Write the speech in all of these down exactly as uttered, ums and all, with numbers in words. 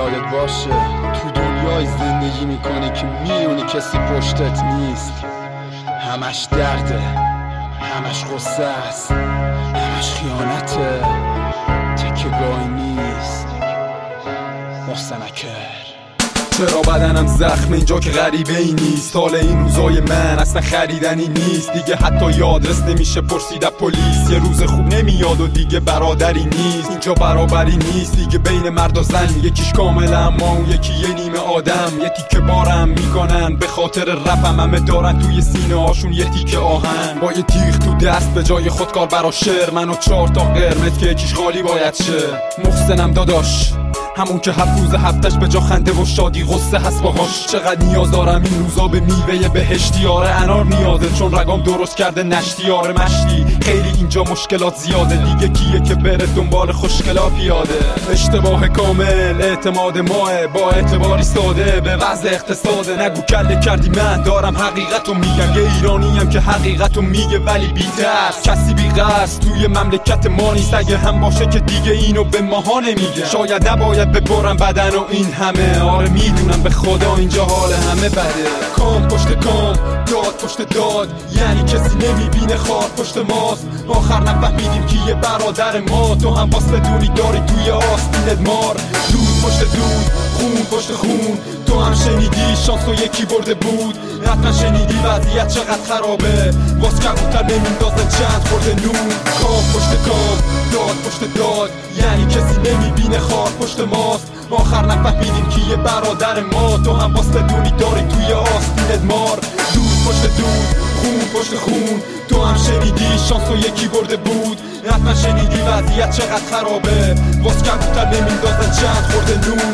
یادت باشه تو دنیای زندگی میکنی که میدونی کسی پشتت نیست. همش درده، همش غصه است، همش خیانته، تکیه‌گاهی نیست. محسن اکر. چرا بدنم زخم اینجا که غریبه ای نیست. حال این روزای من اصلا خریدنی نیست. دیگه حتی یادرس نمیشه پرسید از پلیس. یه روز خوب نمیاد و دیگه برادری نیست. اینجا برابری نیست دیگه بین مرد و زن. یکیش کامل اما اون یکی یه نیمه آدم. یه تیکه بارم میکنن به خاطر رفم. همه دارن توی سینه هاشون یه تیکه آهن. با یه تیغ تو دست به جای خودکار برا شعر. من و چهار تا قرمز که یکیش خالی باید شه. محسنم داداش، همون که هفت روز هفتش به جا خنده و شادی غصه هست باهاش. چقدر نیاز دارم این روزا به میوه بهشتی. آره انار نیازه چون رگام درست کرده نشتی. آره مشتی خیلی اینجا مشکلات زیاده. دیگه کیه که بره دنبال خوشگلا پیاده. اشتباه کامل اعتماد ماه. با اعتباری ساده به وضع اقتصاده. نگو کله کردی من دارم حقیقتو میگم. یه ایرانیم که حقیقتو میگه ولی بی‌ترس. کسی بی قصد توی مملکت ما نیست. اگه هم باشه که دیگه اینو به ماها نمیگه. شاید نباید ببرم بدن و این همه. آره میدونم به خدا اینجا حال همه بده. کام پشت کام، داد پشت داد، یعنی کسی نمیبینه خار پشت ماست. آخر نفهمیدیم که یه برادر ما. تو هم باس بدونی داری توی آستینت مار. دود پشت دود، خون پشت خون. تو هم شنیدی شانس و یکی برده بود. حتما شنیدی وضعیت چقدر خرابه. واس کبوتر نمیندازن چند خورده نون. کام پشت کام، داد پشت داد، یعنی کسی نمیبینه خار پشت ماست. آخر نفهمیدیم که یه برادر ما. تو هم باس بدونی داری توی آستینت مار. دود پشت دود، خون پشت خون. تو هم شنیدی شانس و یکی برده بود. حتما شنیدی وضعیت چقدر خرابه. واس کبوتر نمیندازن چند خورده نون.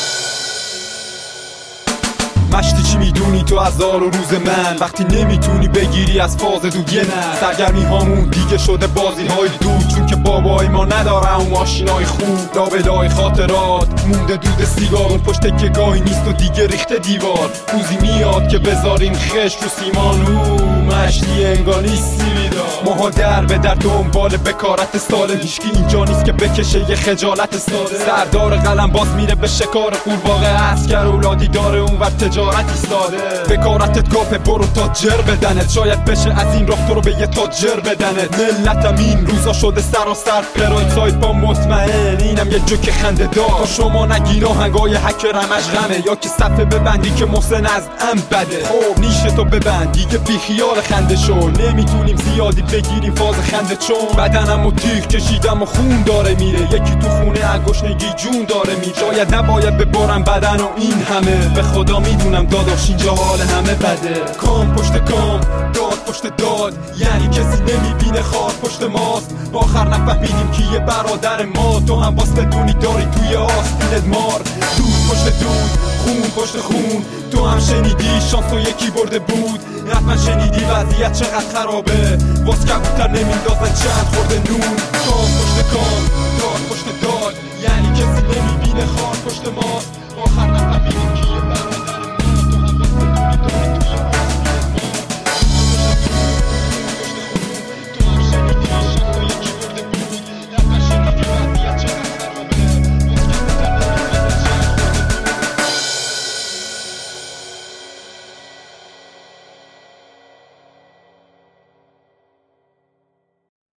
مشتی چی میدونی تو از حال و روز من. وقتی نمیتونی بگیری از فاز دود یه نه. سرگرمی هامون دیگه شده بازی های دود. چون که بابای ما نداره اون ماشینای خوب. لابلای خاطرات مونده دود سیگار. اون پشت که گاهی نیست و دیگه ریخته دیوار. روزی میاد که بذاریم خش رو سیمان. او مشتی انگار نیستی بیدار. ماها در به در دنبال بکارت سالم. هیچکی اینجا نیست که بکشه یه خجالت ساده. سردار قلم باز میره به شکار قورباغه. عسکر اولادی داره اون ور تجارت ایستاده. بکارتت کافه برو تاجر بدنت. شاید بشه از این راه تو رو به یه تاجر بدنت. ملتم این روزا شده سراسر پراید سایت با مطمئن. اینم یه جوک خنده دار. تا شما نگین آهنگای هکر همش غمه. یا که صفحه ببندی که محسن از ام بده. خب نیشه تو ببندی که بی خیال خنده شو. نمیتونیم زیادی بگیریم فاز خنده چون بدنم و تیغ کشیدم و خون داره میره. یکی تو خونه انگشنگی جون داره میره. شاید نباید ببرم بدن و این همه. به خدا میدونم داداش اینجا حال همه بده. کام پشت کام، داد پشت داد، یعنی کسی نمیبینه خار پشت ماست. آخر نفهمیدیم که یه برادر ما. تو هم باس بدونی داری توی آستینت مار. دود پشت دود، خون پشت خون. تو هم شنیدی شانس و یکی برده بود. حتما شنیدی وضعیت چقدر خرابه. واس کبوتر نمیندازن چند خورده نون. کام پشت کام، داد پشت داد، یعنی کسی نمیبینه خار پشت ماست. آخر نفهمیدیم